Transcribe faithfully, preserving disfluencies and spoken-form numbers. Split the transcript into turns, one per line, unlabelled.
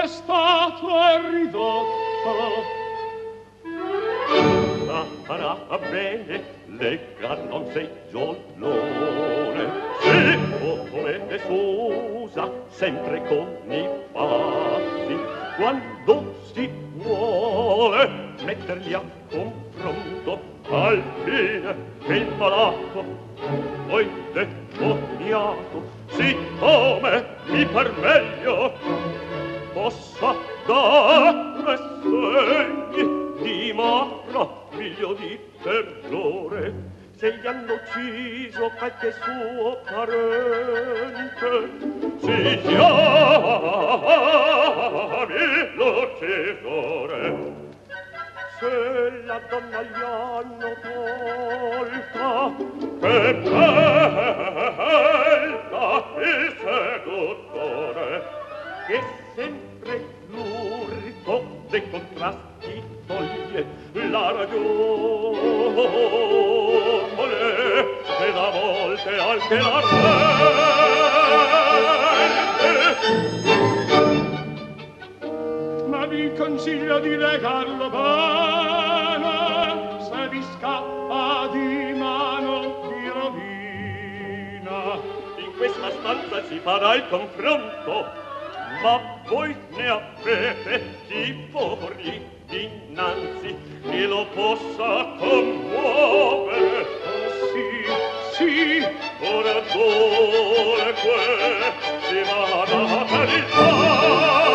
stato e ridotto.
Sarà bene, lega non sei giolone, sì, o come s'usa, sempre con i passi, quando si vuole metterli a confronto, al fine che il palato poi demoniato, siccome mi par meglio, possa dare segni di maraviglio di terrore, se gli hanno ucciso qualche suo parente, si chiami l'uccisore. Se la donna gli hanno tolta, che belta il seduttore, che sempre l'urto dei contrasti toglie la ragione, ed a volte anche la mente.
Ma vi consiglio di legarlo bene, se vi scappa di mano di rovina.
In questa stanza si farà il confronto, ma voi ne avete chi porgli dinanzi che lo possa commuovere.
Oh, sì, sì,
ora dunque si vada per il